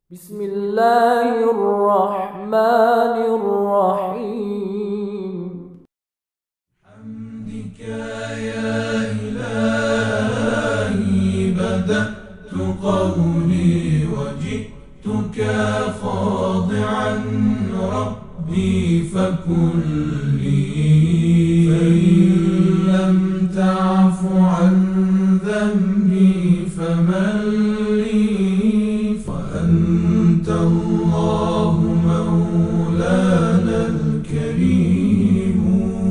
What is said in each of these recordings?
بسم الله الرحمن الرحيم. حمدك يا إلهي بدأت قولي وجئتك خاضعا ربي فكلي فإن لم تعف عن ذنبي فمن لي وأنت الله مولانا الكريم.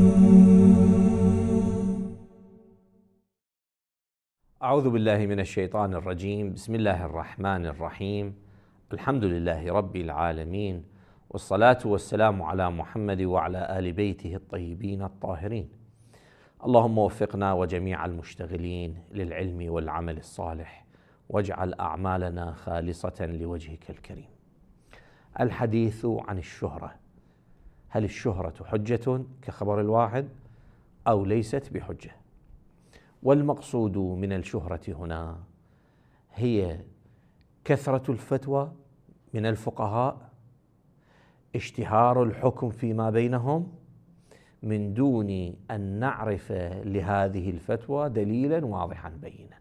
أعوذ بالله من الشيطان الرجيم. بسم الله الرحمن الرحيم. الحمد لله رب العالمين، والصلاة والسلام على محمد وعلى آل بيته الطيبين الطاهرين. اللهم وفقنا وجميع المشتغلين للعلم والعمل الصالح، واجعل أعمالنا خالصة لوجهك الكريم. الحديث عن الشهرة. هل الشهرة حجة كخبر الواحد أو ليست بحجة؟ والمقصود من الشهرة هنا هي كثرة الفتوى من الفقهاء، اشتهار الحكم فيما بينهم من دون أن نعرف لهذه الفتوى دليلا واضحا بينا.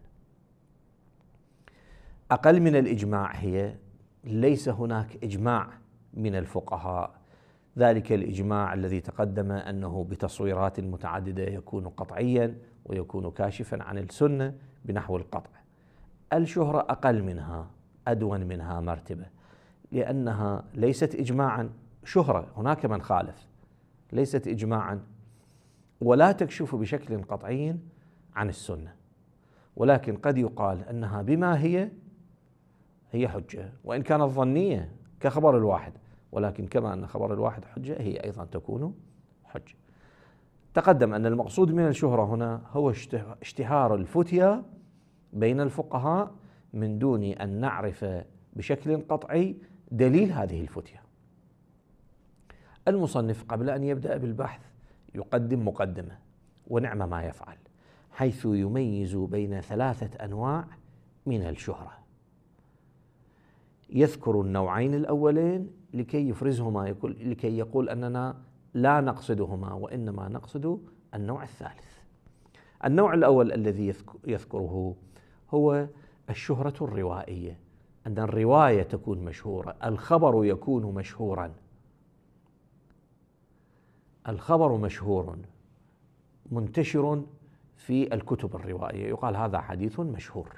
أقل من الإجماع هي ليس هناك إجماع من الفقهاء، ذلك الإجماع الذي تقدم أنه بتصويرات متعددة يكون قطعيا ويكون كاشفا عن السنة بنحو القطع. الشهرة أقل منها، أدون منها مرتبة، لأنها ليست إجماعا. شهرة هناك من خالف، ليست إجماعا ولا تكشف بشكل قطعي عن السنة، ولكن قد يقال أنها بما هي حجة، وإن كانت ظنية كخبر الواحد، ولكن كما أن خبر الواحد حجة هي أيضا تكون حجة. تقدم أن المقصود من الشهرة هنا هو اشتهار الفتيا بين الفقهاء من دون أن نعرف بشكل قطعي دليل هذه الفتيا. المصنف قبل أن يبدأ بالبحث يقدم مقدمة، ونعم ما يفعل، حيث يميز بين ثلاثة أنواع من الشهرة. يذكر النوعين الأولين لكي يفرزهما، لكي يقول أننا لا نقصدهما وإنما نقصد النوع الثالث. النوع الأول الذي يذكره هو الشهرة الروائية، أن الرواية تكون مشهورة، الخبر يكون مشهورا، الخبر مشهور منتشر في الكتب الروائية، يقال هذا حديث مشهور.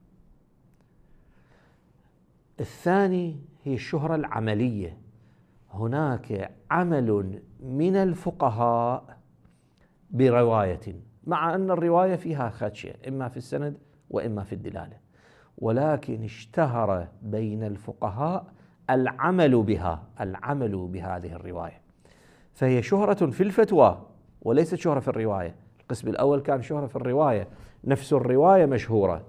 الثاني هي الشهرة العملية، هناك عمل من الفقهاء برواية، مع أن الرواية فيها خدشة إما في السند وإما في الدلالة، ولكن اشتهر بين الفقهاء العمل بهذه الرواية، فهي شهرة في الفتوى وليست شهرة في الرواية. القسم الأول كان شهرة في الرواية، نفس الرواية مشهورة.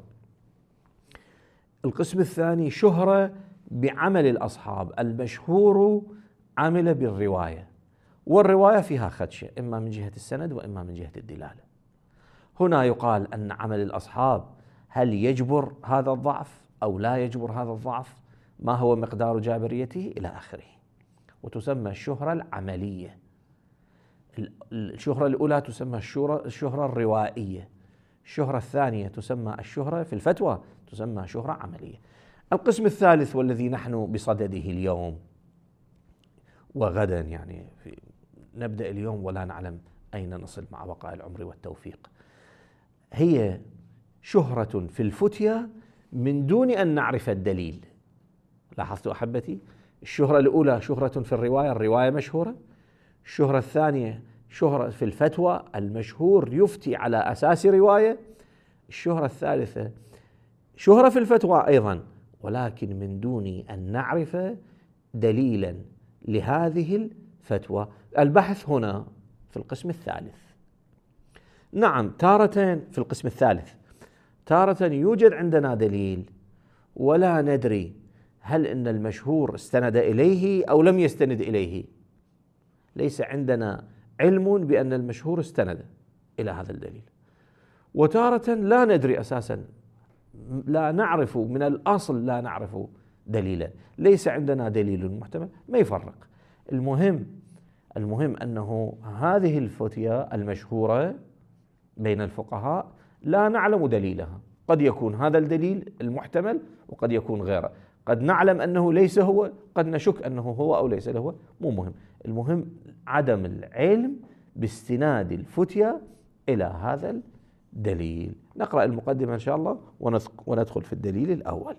القسم الثاني شهرة بعمل الأصحاب، المشهور عمل بالرواية، والرواية فيها خدشة إما من جهة السند وإما من جهة الدلالة. هنا يقال أن عمل الأصحاب هل يجبر هذا الضعف أو لا يجبر هذا الضعف، ما هو مقدار جابريته إلى آخره، وتسمى الشهرة العملية. الشهرة الأولى تسمى الشهرة الروائية، الشهرة الثانية تسمى الشهرة في الفتوى تسمى شهرة عملية. القسم الثالث والذي نحن بصدده اليوم وغدا، يعني نبدأ اليوم ولا نعلم أين نصل مع بقاء العمر والتوفيق، هي شهرة في الفتيا من دون أن نعرف الدليل. لاحظت أحبتي، الشهرة الأولى شهرة في الرواية مشهورة، الشهرة الثانية شهرة في الفتوى، المشهور يفتي على أساس رواية، الشهرة الثالثة شهرة في الفتوى أيضا، ولكن من دون أن نعرف دليلا لهذه الفتوى. البحث هنا في القسم الثالث. نعم، تارة في القسم الثالث تارة يوجد عندنا دليل ولا ندري هل إن المشهور استند إليه أو لم يستند إليه، ليس عندنا علم بأن المشهور استند إلى هذا الدليل. وتارة لا ندري أساسا، لا نعرف من الأصل، لا نعرف دليلا، ليس عندنا دليل محتمل، ما يفرق. المهم أنه هذه الفتية المشهورة بين الفقهاء لا نعلم دليلها، قد يكون هذا الدليل المحتمل وقد يكون غيره، قد نعلم أنه ليس هو، قد نشك أنه هو أو ليس له، مو مهم. المهم عدم العلم باستناد الفتية إلى هذا الدليل. نقرأ المقدمة إن شاء الله وندخل في الدليل الأول.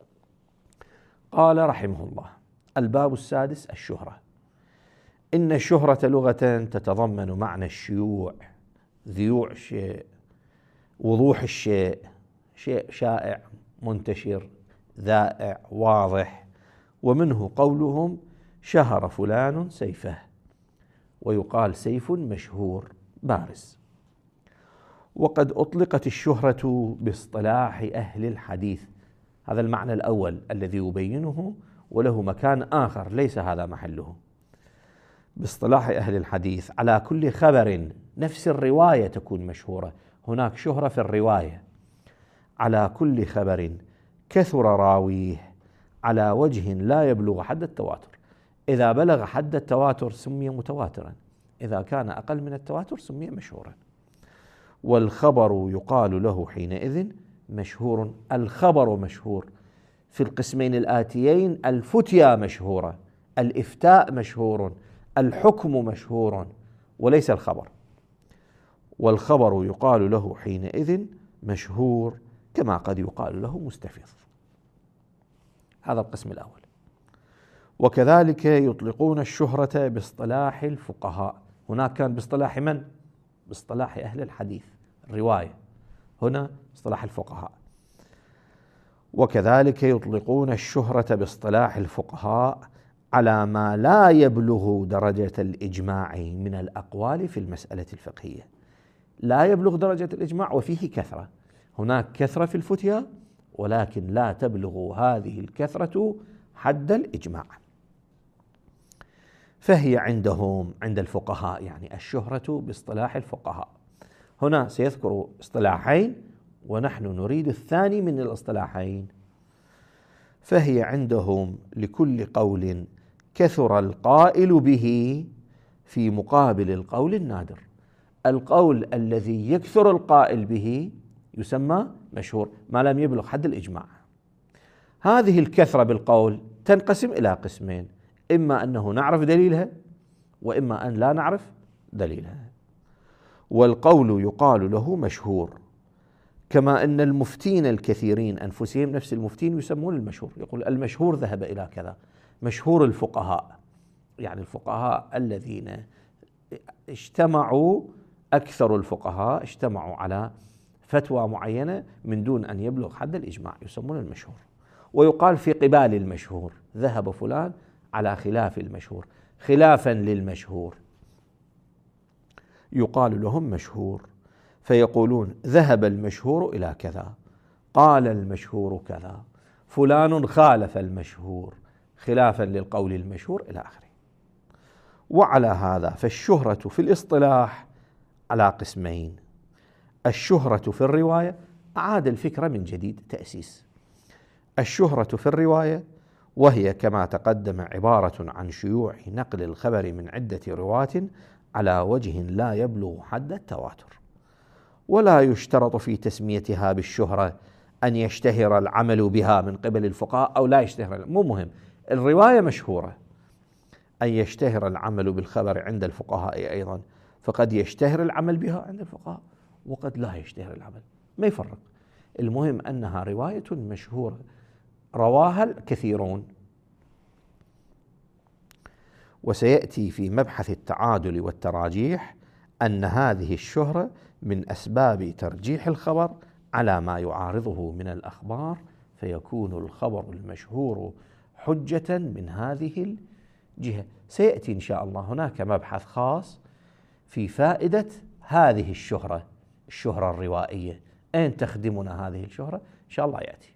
قال رحمه الله: الباب السادس: الشهرة. إن الشهرة لغة تتضمن معنى الشيوع، ذيوع شيء، وضوح الشيء، شيء شائع منتشر ذائع واضح، ومنه قولهم شهر فلان سيفه، ويقال سيف مشهور بارز. وقد أطلقت الشهرة باصطلاح أهل الحديث، هذا المعنى الأول الذي يبينه وله مكان آخر ليس هذا محله. باصطلاح أهل الحديث على كل خبر، نفس الرواية تكون مشهورة، هناك شهرة في الرواية. على كل خبر كثر راويه على وجه لا يبلغ حد التواتر، إذا بلغ حد التواتر سمي متواترا، إذا كان أقل من التواتر سمي مشهورا. والخبر يقال له حينئذ مشهور. الخبر مشهور في القسمين الآتيين: الفتيا مشهورة، الإفتاء مشهور، الحكم مشهور، وليس الخبر. والخبر يقال له حينئذ مشهور، كما قد يقال له مستفيض. هذا القسم الأول. وكذلك يطلقون الشهرة باصطلاح الفقهاء، هناك كان باصطلاح من؟ باصطلاح أهل الحديث الرواية، هنا باصطلاح الفقهاء. وكذلك يطلقون الشهرة باصطلاح الفقهاء على ما لا يبلغ درجة الإجماع من الأقوال في المسألة الفقهية، لا يبلغ درجة الإجماع وفيه كثرة، هناك كثرة في الفتيا ولكن لا تبلغ هذه الكثرة حد الإجماع. فهي عندهم، عند الفقهاء يعني الشهرة باصطلاح الفقهاء. هنا سيذكر اصطلاحين ونحن نريد الثاني من الاصطلاحين. فهي عندهم لكل قول كثر القائل به في مقابل القول النادر. القول الذي يكثر القائل به يسمى مشهور ما لم يبلغ حد الإجماع. هذه الكثرة بالقول تنقسم إلى قسمين: إما أنه نعرف دليلها وإما أن لا نعرف دليلها. والقول يقال له مشهور، كما أن المفتين الكثيرين أنفسهم نفس المفتين يسمون المشهور، يقول المشهور ذهب إلى كذا. مشهور الفقهاء يعني الفقهاء الذين اجتمعوا، أكثر الفقهاء اجتمعوا على فتوى معينة من دون أن يبلغ حد الإجماع يسمون المشهور. ويقال في قبال المشهور ذهب فلان على خلاف المشهور، خلافا للمشهور يقال لهم مشهور. فيقولون ذهب المشهور إلى كذا، قال المشهور كذا، فلان خالف المشهور خلافا للقول المشهور إلى آخره. وعلى هذا فالشهرة في الاصطلاح على قسمين: الشهرة في الرواية، أعاد الفكرة من جديد تأسيس. الشهرة في الرواية وهي كما تقدم عبارة عن شيوع نقل الخبر من عدة رواة على وجه لا يبلغ حد التواتر. ولا يشترط في تسميتها بالشهرة أن يشتهر العمل بها من قبل الفقهاء أو لا يشتهر، مو مهم، الرواية مشهورة. أن يشتهر العمل بالخبر عند الفقهاء أيضا، فقد يشتهر العمل بها عند الفقهاء وقد لا يشتهر العمل، ما يفرق. المهم أنها رواية مشهورة رواها الكثيرون. وسيأتي في مبحث التعادل والتراجيح أن هذه الشهرة من أسباب ترجيح الخبر على ما يعارضه من الأخبار، فيكون الخبر المشهور حجة من هذه الجهة. سيأتي إن شاء الله هناك مبحث خاص في فائدة هذه الشهرة، الشهرة الروائية، أين تخدمنا هذه الشهرة إن شاء الله يأتي.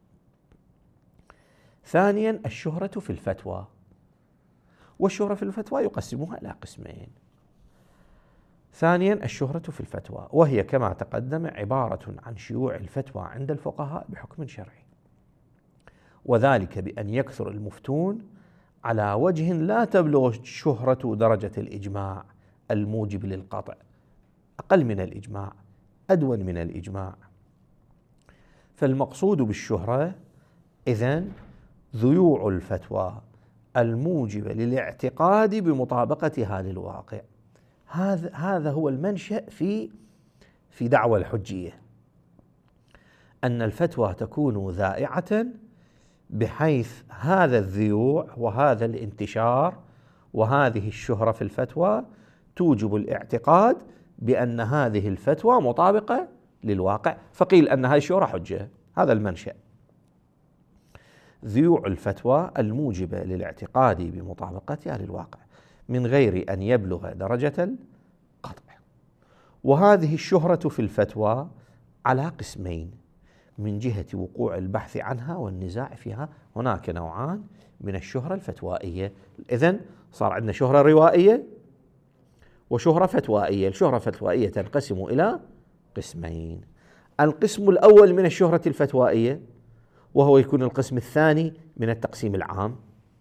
ثانيا الشهرة في الفتوى. والشهرة في الفتوى يقسمها إلى قسمين. ثانيا الشهرة في الفتوى وهي كما تقدم عبارة عن شيوع الفتوى عند الفقهاء بحكم شرعي. وذلك بأن يكثر المفتون على وجه لا تبلغ شهرة درجة الإجماع الموجب للقطع، أقل من الإجماع، أدون من الإجماع. فالمقصود بالشهرة إذن ذيوع الفتوى الموجبة للاعتقاد بمطابقتها للواقع. هذا هو المنشأ في دعوى الحجية، أن الفتوى تكون ذائعة بحيث هذا الذيوع وهذا الانتشار وهذه الشهرة في الفتوى توجب الاعتقاد بأن هذه الفتوى مطابقة للواقع، فقيل أن هذه الشهرة حجة. هذا المنشأ، ذيوع الفتوى الموجبة للاعتقاد بمطابقتها للواقع من غير أن يبلغ درجة القطع. وهذه الشهرة في الفتوى على قسمين من جهة وقوع البحث عنها والنزاع فيها. هناك نوعان من الشهرة الفتوائية. إذن صار عندنا شهرة روائية وشهرة فتوائية. الشهرة الفتوائية تنقسم إلى قسمين. القسم الأول من الشهرة الفتوائية وهو يكون القسم الثاني من التقسيم العام.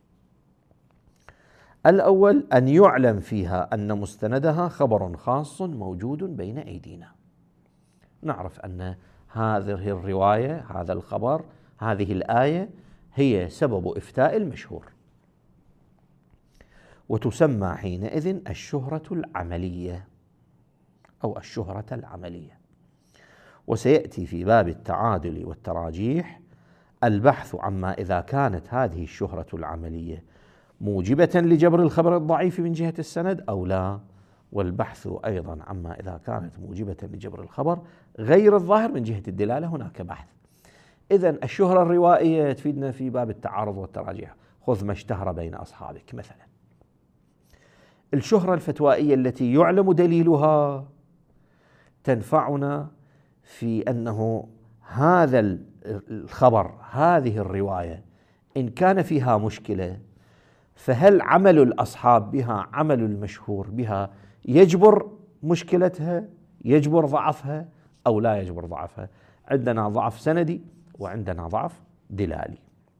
الأول أن يعلم فيها أن مستندها خبر خاص موجود بين أيدينا، نعرف أن هذه الرواية، هذا الخبر، هذه الآية هي سبب إفتاء المشهور، وتسمى حينئذ الشهرة العملية أو الشهرة العملية. وسيأتي في باب التعادل والتراجيح البحث عما إذا كانت هذه الشهرة العملية موجبة لجبر الخبر الضعيف من جهة السند أو لا، والبحث أيضا عما إذا كانت موجبة لجبر الخبر غير الظاهر من جهة الدلالة. هناك بحث. إذن الشهرة الروائية تفيدنا في باب التعارض والتراجيح، خذ ما اشتهر بين أصحابك مثلا. الشهرة الفتوائية التي يعلم دليلها تنفعنا في أنه هذا الخبر، هذه الرواية، إن كان فيها مشكلة فهل عمل الأصحاب بها، عمل المشهور بها، يجبر مشكلتها، يجبر ضعفها أو لا يجبر ضعفها؟ عندنا ضعف سندي وعندنا ضعف دلالي.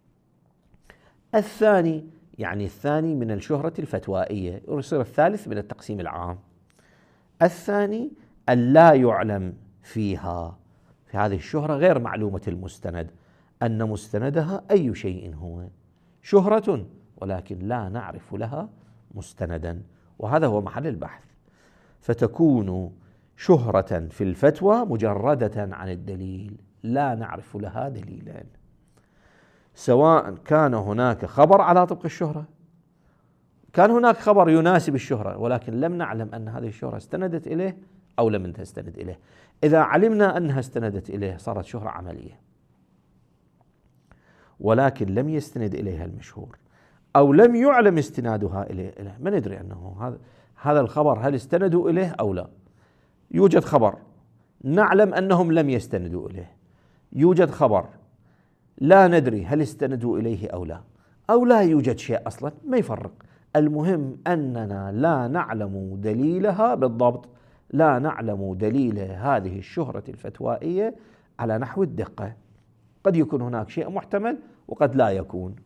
الثاني، يعني الثاني من الشهرة الفتوائية، يصير الثالث من التقسيم العام. الثاني أن لا يعلم فيها، في هذه الشهرة غير معلومة المستند، أن مستندها أي شيء هو، شهرة ولكن لا نعرف لها مستندا، وهذا هو محل البحث. فتكون شهرة في الفتوى مجردة عن الدليل، لا نعرف لها دليلا، سواء كان هناك خبر على طبق الشهرة، كان هناك خبر يناسب الشهرة ولكن لم نعلم أن هذه الشهرة استندت إليه أو لم تستند إليه. إذا علمنا أنها استندت إليه صارت شهرة عملية، ولكن لم يستند إليها المشهور أو لم يعلم استنادها إليه، ما ندري أنه هذا الخبر هل استندوا إليه أو لا. يوجد خبر نعلم أنهم لم يستندوا إليه، يوجد خبر لا ندري هل استندوا إليه أو لا يوجد شيء أصلا، ما يفرق. المهم أننا لا نعلم دليلها بالضبط، لا نعلم دليل هذه الشهرة الفتوائية على نحو الدقة. قد يكون هناك شيء محتمل وقد لا يكون،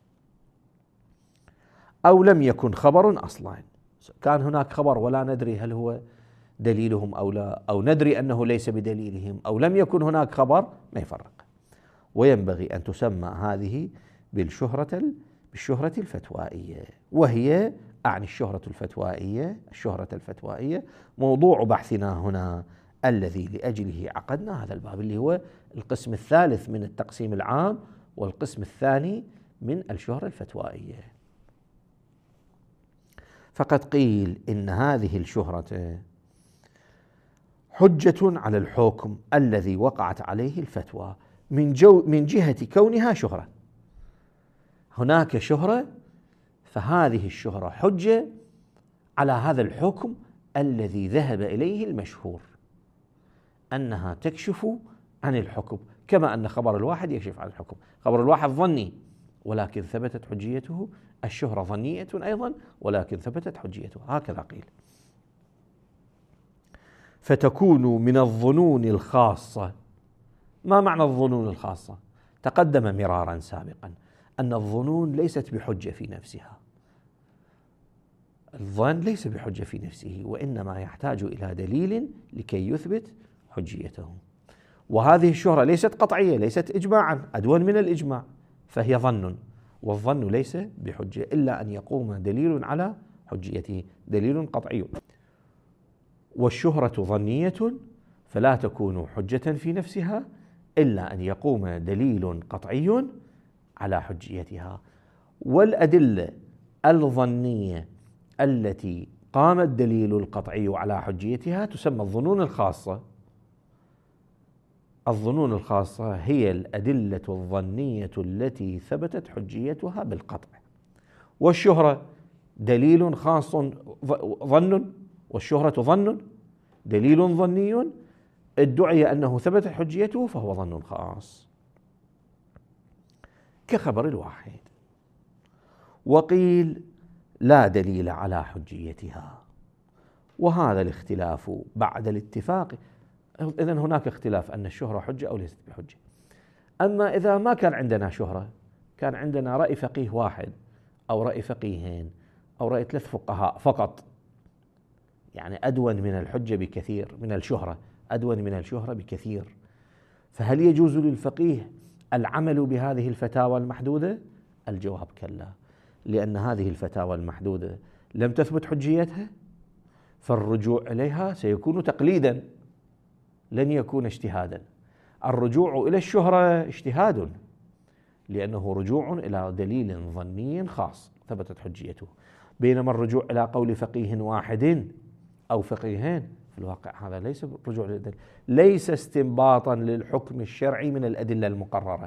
أو لم يكن خبر أصلا، كان هناك خبر ولا ندري هل هو دليلهم أو لا، أو ندري أنه ليس بدليلهم، أو لم يكن هناك خبر، ما يفرق. وينبغي أن تسمى هذه بالشهرة الفتوائية، وهي أعني الشهرة الفتوائية موضوع بحثنا هنا الذي لأجله عقدنا هذا الباب، اللي هو القسم الثالث من التقسيم العام والقسم الثاني من الشهرة الفتوائية. فقد قيل إن هذه الشهرة حجة على الحكم الذي وقعت عليه الفتوى من جهة كونها شهرة. هناك شهرة، فهذه الشهرة حجة على هذا الحكم الذي ذهب إليه المشهور، أنها تكشف عن الحكم، كما أن خبر الواحد يكشف عن الحكم. خبر الواحد ظني ولكن ثبتت حجيته، الشهرة ظنية أيضا ولكن ثبتت حجيته، هكذا قيل. فتكون من الظنون الخاصة. ما معنى الظنون الخاصة؟ تقدم مرارا سابقا أن الظنون ليست بحجة في نفسها. الظن ليس بحجة في نفسه، وإنما يحتاج إلى دليل لكي يثبت حجيته. وهذه الشهرة ليست قطعية، ليست إجماعا، أدون من الإجماع، فهي ظن، والظن ليس بحجة إلا أن يقوم دليل على حجيته، دليل قطعي. والشهرة ظنية فلا تكون حجة في نفسها إلا أن يقوم دليل قطعي على حجيتها. والأدلة الظنية التي قام الدليل القطعي على حجيتها تسمى الظنون الخاصة. الظنون الخاصة هي الأدلة الظنية التي ثبتت حجيتها بالقطع. والشهرة دليل خاص ظن، والشهرة ظن دليل ظني ادعي أنه ثبتت حجيته فهو ظن خاص، كخبر الواحد. وقيل لا دليل على حجيتها، وهذا الاختلاف بعد الاتفاق. إذن هناك اختلاف أن الشهرة حجة أو ليست بحجة. أما إذا ما كان عندنا شهرة، كان عندنا رأي فقيه واحد أو رأي فقيهين أو رأي 3 فقهاء فقط، يعني أدون من الحجة بكثير، من الشهرة أدون من الشهرة بكثير، فهل يجوز للفقيه العمل بهذه الفتاوى المحدودة؟ الجواب كلا، لأن هذه الفتاوى المحدودة لم تثبت حجيتها، فالرجوع إليها سيكون تقليدا لن يكون اجتهادا. الرجوع إلى الشهرة اجتهاد، لأنه رجوع إلى دليل ظني خاص ثبتت حجيته، بينما الرجوع إلى قول فقيه واحد أو فقيهين في الواقع هذا ليس رجوع للدليل، ليس استنباطا للحكم الشرعي من الأدلة المقررة،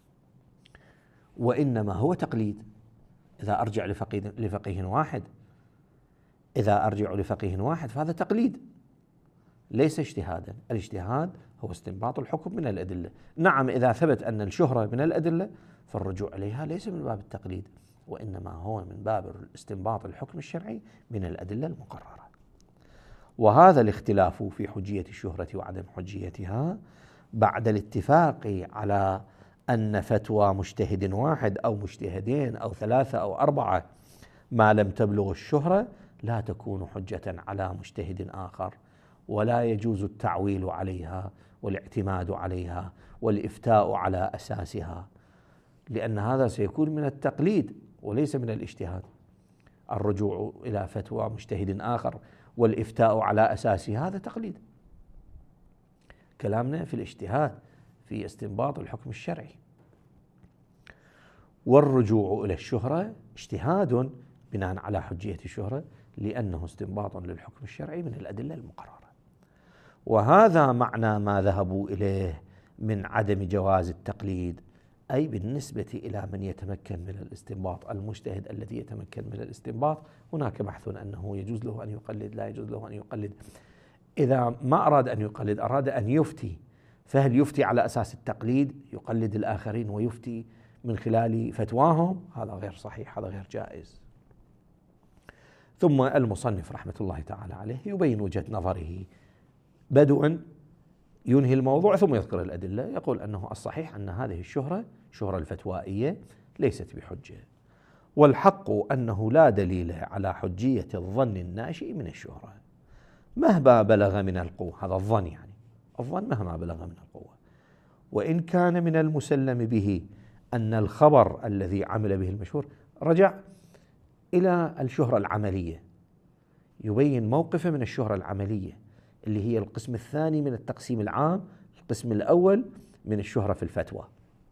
وإنما هو تقليد. إذا أرجع لفقيه واحد، إذا أرجع لفقيه واحد فهذا تقليد ليس اجتهادا. الاجتهاد هو استنباط الحكم من الأدلة. نعم، إذا ثبت أن الشهرة من الأدلة فالرجوع إليها ليس من باب التقليد، وإنما هو من باب استنباط الحكم الشرعي من الأدلة المقررة. وهذا الاختلاف في حجية الشهرة وعدم حجيتها بعد الاتفاق على أن فتوى مجتهد واحد أو مجتهدين أو 3 أو 4 ما لم تبلغ الشهرة لا تكون حجة على مجتهد آخر، ولا يجوز التعويل عليها والاعتماد عليها والإفتاء على أساسها، لأن هذا سيكون من التقليد وليس من الاجتهاد. الرجوع إلى فتوى مجتهد آخر والإفتاء على أساسها هذا تقليد. كلامنا في الاجتهاد في استنباط الحكم الشرعي. والرجوع إلى الشهرة اجتهاد بناء على حجية الشهرة، لأنه استنباط للحكم الشرعي من الأدلة المقررة. وهذا معنى ما ذهبوا إليه من عدم جواز التقليد، أي بالنسبة إلى من يتمكن من الاستنباط، المجتهد الذي يتمكن من الاستنباط هناك بحث أنه يجوز له أن يقلد، لا يجوز له أن يقلد. إذا ما أراد أن يقلد، أراد أن يفتي، فهل يفتي على أساس التقليد، يقلد الآخرين ويفتي من خلال فتواهم؟ هذا غير صحيح، هذا غير جائز. ثم المصنف رحمة الله تعالى عليه يبين وجهة نظره بدءا، ينهي الموضوع ثم يذكر الأدلة. يقول أنه الصحيح أن هذه الشهرة الفتوائية ليست بحجة، والحق أنه لا دليل على حجية الظن الناشئ من الشهرة مهما بلغ من القوة. هذا الظن، يعني الظن مهما بلغ من القوة، وإن كان من المسلم به أن الخبر الذي عمل به المشهور رجع إلى الشهرة العملية، يبين موقفه من الشهرة العملية اللي هي القسم الثاني من التقسيم العام، القسم الأول من الشهرة في الفتوى.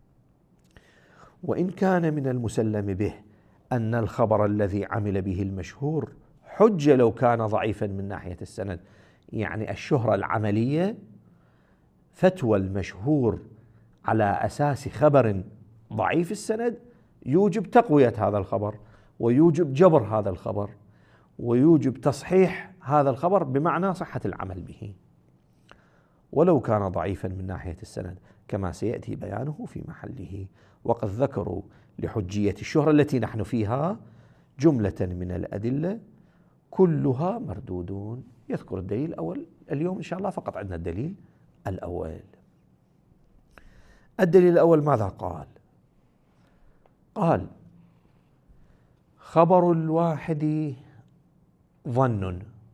وإن كان من المسلم به أن الخبر الذي عمل به المشهور حجة لو كان ضعيفا من ناحية السند، يعني الشهرة العملية فتوى المشهور على أساس خبر ضعيف السند يوجب تقوية هذا الخبر، ويوجب جبر هذا الخبر، ويوجب تصحيح هذا الخبر بمعنى صحة العمل به، ولو كان ضعيفا من ناحية السند كما سيأتي بيانه في محله. وقد ذكروا لحجية الشهرة التي نحن فيها جملة من الأدلة كلها مردودون. يذكر الدليل الأول اليوم إن شاء الله، فقط عندنا الدليل الأول. الدليل الأول ماذا قال؟ قال خبر الواحد ظن،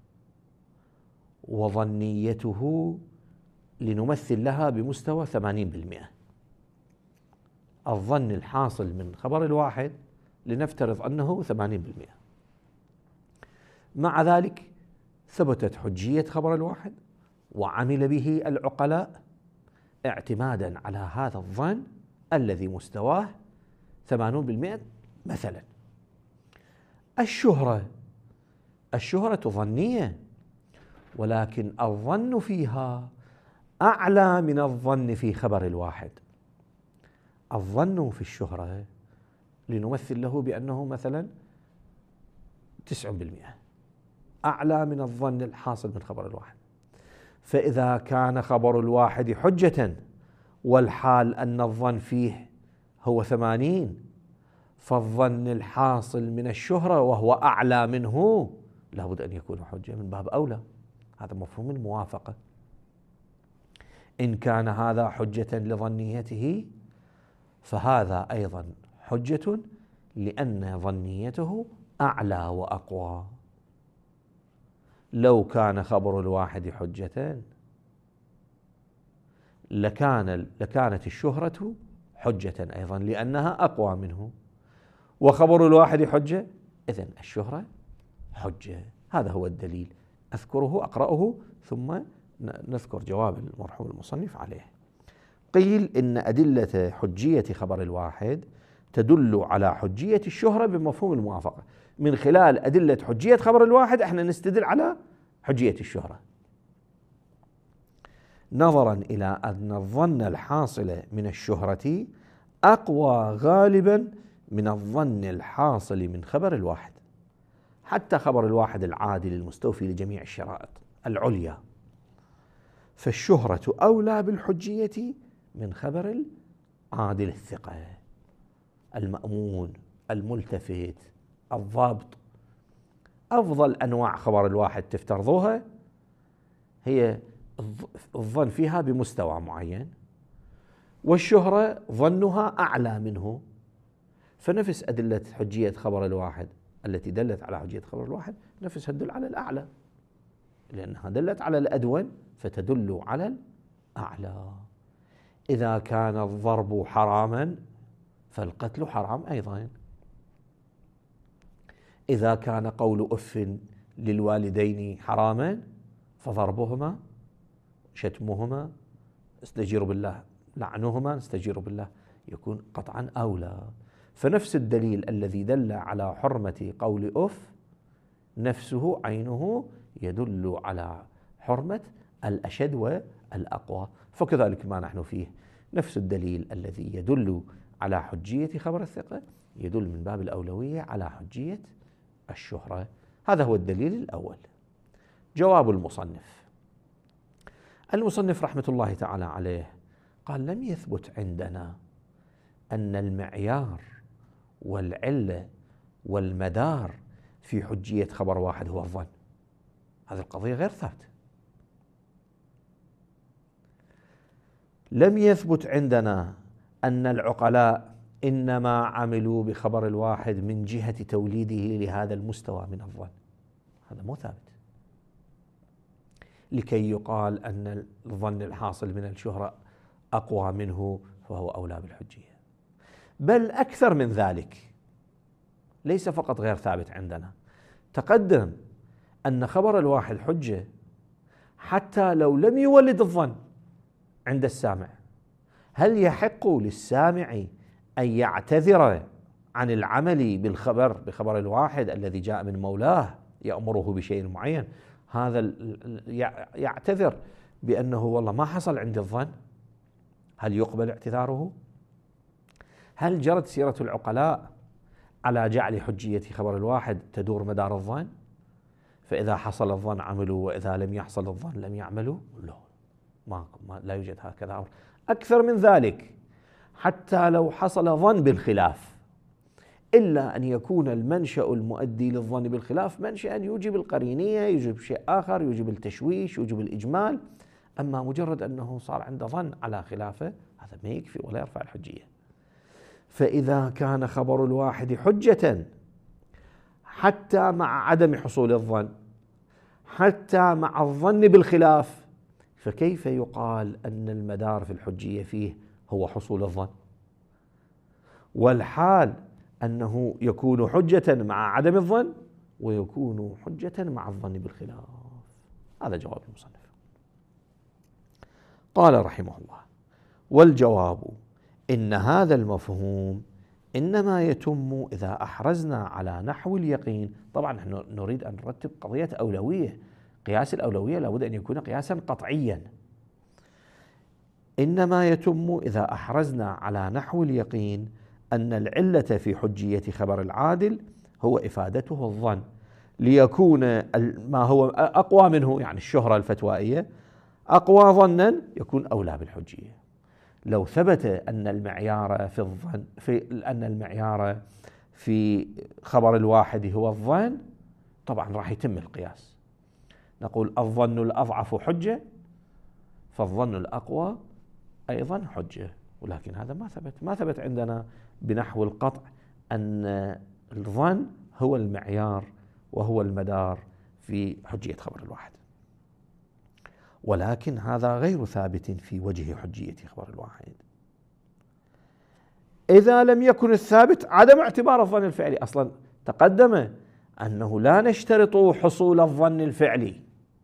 وظنيته لنمثل لها بمستوى 80%. الظن الحاصل من خبر الواحد لنفترض أنه 80%. مع ذلك ثبتت حجية خبر الواحد وعمل به العقلاء اعتمادا على هذا الظن الذي مستواه 80% مثلا. الشهرة ظنية، ولكن الظن فيها أعلى من الظن في خبر الواحد. الظن في الشهرة لنمثل له بأنه مثلا 90%، أعلى من الظن الحاصل من خبر الواحد. فإذا كان خبر الواحد حجة والحال أن الظن فيه هو 80، فالظن الحاصل من الشهرة وهو أعلى منه لابد أن يكون حجة من باب أولى. هذا مفهوم الموافقة. إن كان هذا حجة لظنيته فهذا أيضا حجة لأن ظنيته أعلى وأقوى. لو كان خبر الواحد حجة لكانت الشهرة حجة أيضا لأنها أقوى منه، وخبر الواحد حجة، إذن الشهرة حجة. هذا هو الدليل، أذكره أقرأه ثم نذكر جواب المرحوم المصنف عليه. قيل إن أدلة حجية خبر الواحد تدل على حجية الشهرة بمفهوم الموافقة. من خلال أدلة حجية خبر الواحد احنا نستدل على حجية الشهرة، نظرا إلى أن الظن الحاصل من الشهرة أقوى غالبا من الظن الحاصل من خبر الواحد. حتى خبر الواحد العادل المستوفي لجميع الشرائط العليا، فالشهرة أولى بالحجية من خبر العادل الثقة المأمون الملتفت الضابط. أفضل أنواع خبر الواحد تفترضوها هي الظن فيها بمستوى معين، والشهرة ظنها أعلى منه. فنفس أدلة حجية خبر الواحد التي دلت على حجية خبر الواحد نفسها تدل على الأعلى، لأنها دلت على الأدون فتدل على الأعلى. إذا كان الضرب حراما فالقتل حرام أيضا. إذا كان قول أف للوالدين حراما فضربهما، شتمهما، استجير بالله، لعنهما، استجير بالله، يكون قطعا أولى. فنفس الدليل الذي دل على حرمة قول أف نفسه عينه يدل على حرمة الأشد والأقوى. فكذلك ما نحن فيه، نفس الدليل الذي يدل على حجية خبر الثقة يدل من باب الأولوية على حجية الشهرة. هذا هو الدليل الأول. جواب المصنف رحمة الله تعالى عليه قال: لم يثبت عندنا أن المعيار والعلة والمدار في حجية خبر واحد هو الظن. هذه القضية غير ثابتة. لم يثبت عندنا أن العقلاء إنما عملوا بخبر الواحد من جهة توليده لهذا المستوى من الظن. هذا مو ثابت لكي يقال أن الظن الحاصل من الشهرة أقوى منه فهو أولى بالحجية. بل أكثر من ذلك، ليس فقط غير ثابت عندنا، تقدم أن خبر الواحد حجة حتى لو لم يولد الظن عند السامع. هل يحق للسامع أن يعتذر عن العمل بخبر الواحد الذي جاء من مولاه يأمره بشيء معين؟ هذا يعتذر بأنه والله ما حصل عندي الظن. هل يقبل اعتذاره؟ هل جرت سيرة العقلاء على جعل حجية خبر الواحد تدور مدار الظن؟ فإذا حصل الظن عملوا، وإذا لم يحصل الظن لم يعملوا؟ لا يوجد هكذا أمر. أكثر من ذلك، حتى لو حصل ظن بالخلاف، إلا أن يكون المنشأ المؤدي للظن بالخلاف منشأ يوجب القرينية، يوجب شيء آخر، يوجب التشويش، يوجب الإجمال. أما مجرد أنه صار عنده ظن على خلافه هذا ما يكفي ولا يرفع الحجية. فإذا كان خبر الواحد حجة حتى مع عدم حصول الظن، حتى مع الظن بالخلاف، فكيف يقال أن المدار في الحجية فيه هو حصول الظن؟ والحال أنه يكون حجة مع عدم الظن ويكون حجة مع الظن بالخلاف. هذا جواب المصنف. قال رحمه الله: والجواب إن هذا المفهوم إنما يتم إذا أحرزنا على نحو اليقين. طبعا نحن نريد أن نرتب قضية أولوية. قياس الأولوية لابد أن يكون قياسا قطعيا. إنما يتم إذا أحرزنا على نحو اليقين أن العلة في حجية خبر العادل هو إفادته الظن، ليكون ما هو أقوى منه، يعني الشهرة الفتوائية أقوى ظنا يكون أولى بالحجية. لو ثبت أن المعيار في الظن أن المعيار في خبر الواحد هو الظن، طبعا راح يتم القياس. نقول الظن الأضعف حجة، فالظن الأقوى أيضا حجة. ولكن هذا ما ثبت عندنا بنحو القطع أن الظن هو المعيار وهو المدار في حجية خبر الواحد. ولكن هذا غير ثابت في وجه حجية خبر الواحد إذا لم يكن الثابت عدم اعتبار الظن الفعلي. أصلا تقدم أنه لا نشترط حصول الظن الفعلي،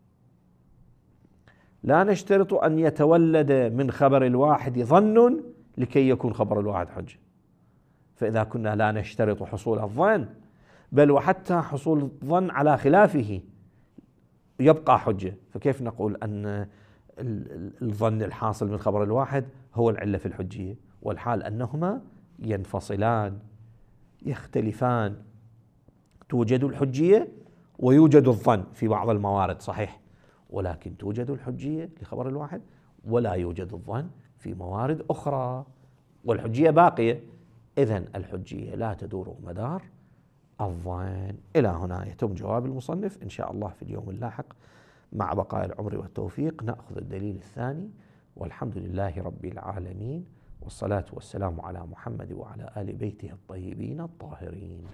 لا نشترط أن يتولد من خبر الواحد ظن لكي يكون خبر الواحد حجة. فإذا كنا لا نشترط حصول الظن، بل وحتى حصول الظن على خلافه يبقى حجة، فكيف نقول أن الظن الحاصل من خبر الواحد هو العلة في الحجية، والحال أنهما ينفصلان يختلفان. توجد الحجية ويوجد الظن في بعض الموارد صحيح، ولكن توجد الحجية لخبر الواحد ولا يوجد الظن في موارد أخرى، والحجية باقية. إذن الحجية لا تدور مدار الظن. إلى هنا يتم جواب المصنف. إن شاء الله في اليوم اللاحق مع بقاء العمر والتوفيق نأخذ الدليل الثاني، والحمد لله رب العالمين، والصلاة والسلام على محمد وعلى آل بيته الطيبين الطاهرين.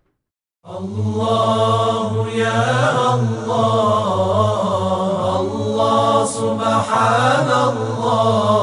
الله يا الله، الله سبحان الله.